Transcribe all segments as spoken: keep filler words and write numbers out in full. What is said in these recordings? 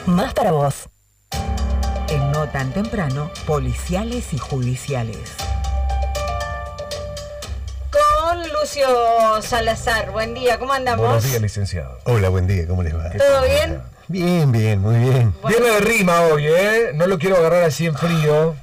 más para vos. En No Tan Temprano, policiales y judiciales. Con Lucio Salazar. Buen día, ¿cómo andamos? Buenos días, licenciado. Hola, buen día, ¿cómo les va? ¿Todo bien? Bien, bien, muy bien. Bueno. Viene de rima hoy, ¿eh? No lo quiero agarrar así en frío.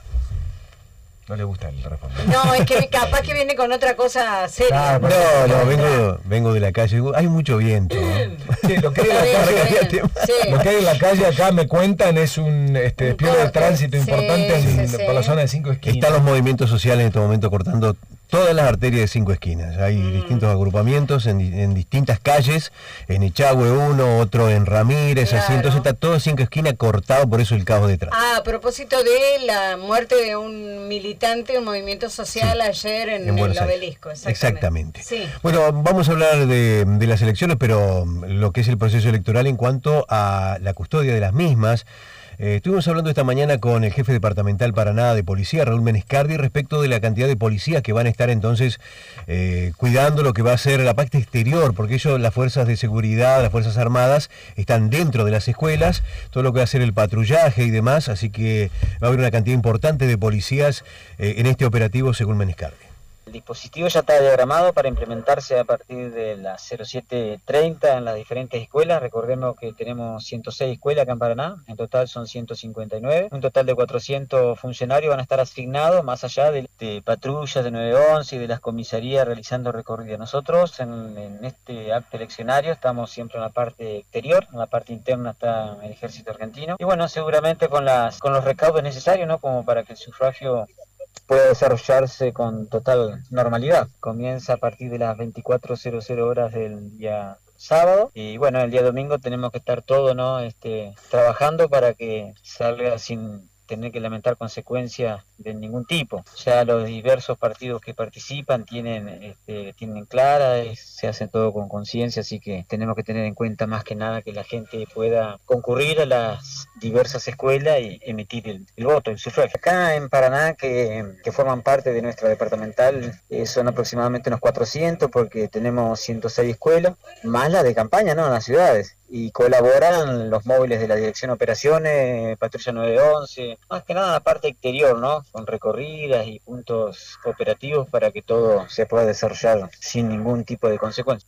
No le gusta el responder. No, es que capaz que viene con otra cosa seria. Ah, No, no, vengo, vengo de la calle. Hay mucho viento, ¿no? Sí, lo que hay en Está la bien, calle, está bien. Sí. lo que hay en la calle acá me cuentan es un este, Un despliegue de corte. tránsito Sí, importante en- sí, sí. por la zona de cinco esquinas. Están los movimientos sociales en este momento cortando todas las arterias de cinco esquinas. Hay Mm. distintos agrupamientos en, di- en distintas calles, en Echagüe uno, otro en Ramírez, así. Claro. Entonces está todo cinco esquinas cortado, por eso el caos detrás. Ah, a propósito de la muerte de un militante de un movimiento social Sí. ayer en, En Buenos el Aires. obelisco. Exactamente. Exactamente. Sí. Bueno, vamos a hablar de, de las elecciones, pero lo que es el proceso electoral en cuanto a la custodia de las mismas. Eh, estuvimos hablando esta mañana con el jefe departamental Paraná de Policía, Raúl Menescardi, respecto de la cantidad de policías que van a estar entonces eh, cuidando lo que va a ser la parte exterior, porque ellos, las fuerzas de seguridad, las fuerzas armadas, están dentro de las escuelas, todo lo que va a ser el patrullaje y demás, así que va a haber una cantidad importante de policías eh, en este operativo, según Menescardi. El dispositivo ya está diagramado para implementarse a partir de las cero siete treinta en las diferentes escuelas. Recordemos que tenemos ciento seis escuelas acá en Paraná, en total son ciento cincuenta y nueve. Un total de cuatrocientos funcionarios van a estar asignados, más allá de, de patrullas de nueve once y de las comisarías realizando recorridos. Nosotros en, en este acto eleccionario estamos siempre en la parte exterior, en la parte interna está el ejército argentino. Y bueno, seguramente con, las, con los recaudos necesarios, ¿no? Como para que el sufragio puede desarrollarse con total normalidad. Comienza a partir de las veinticuatro horas del día sábado y bueno, el día domingo tenemos que estar todos, ¿no? este, trabajando para que salga sin tener que lamentar consecuencias de ningún tipo. Ya los diversos partidos que participan tienen, este, tienen clara, es, se hace todo con conciencia, así que tenemos que tener en cuenta más que nada que la gente pueda concurrir a las diversas escuelas y emitir el, el voto, el sufragio. Acá en Paraná, que, que forman parte de nuestra departamental, eh, son aproximadamente unos cuatrocientos, porque tenemos ciento seis escuelas, más las de campaña, ¿no? En las ciudades. Y colaboran los móviles de la Dirección de Operaciones, Patrulla nueve once, más que nada la parte exterior, ¿no? Con recorridas y puntos operativos para que todo se pueda desarrollar sin ningún tipo de consecuencia.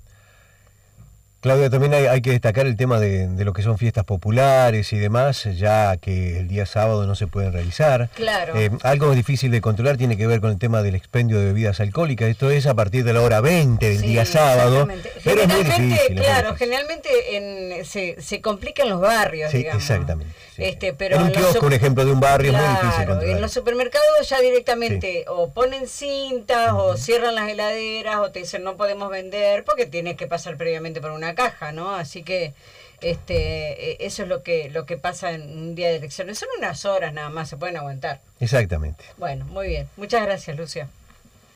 Claudia, también hay, hay que destacar el tema de, de lo que son fiestas populares y demás, ya que el día sábado no se pueden realizar. Claro. Eh, algo difícil de controlar tiene que ver con el tema del expendio de bebidas alcohólicas. Esto es a partir de la hora veinte del Sí, día sábado. exactamente. Pero es muy Generalmente, difícil. es muy claro, difícil. generalmente en, se, se complican los barrios, Sí, digamos. exactamente. sí, Este, sí. pero en un en los kiosco, sup- un ejemplo de un barrio, es muy difícil Claro, controlar. en los supermercados ya directamente o ponen cintas o cierran las heladeras o te dicen no podemos vender porque tienes que pasar previamente por una caja, ¿no? Así que este eh, eso es lo que lo que pasa en un día de elecciones. Son unas horas nada más, se pueden aguantar. Exactamente. Bueno, muy bien. Muchas gracias, Lucio.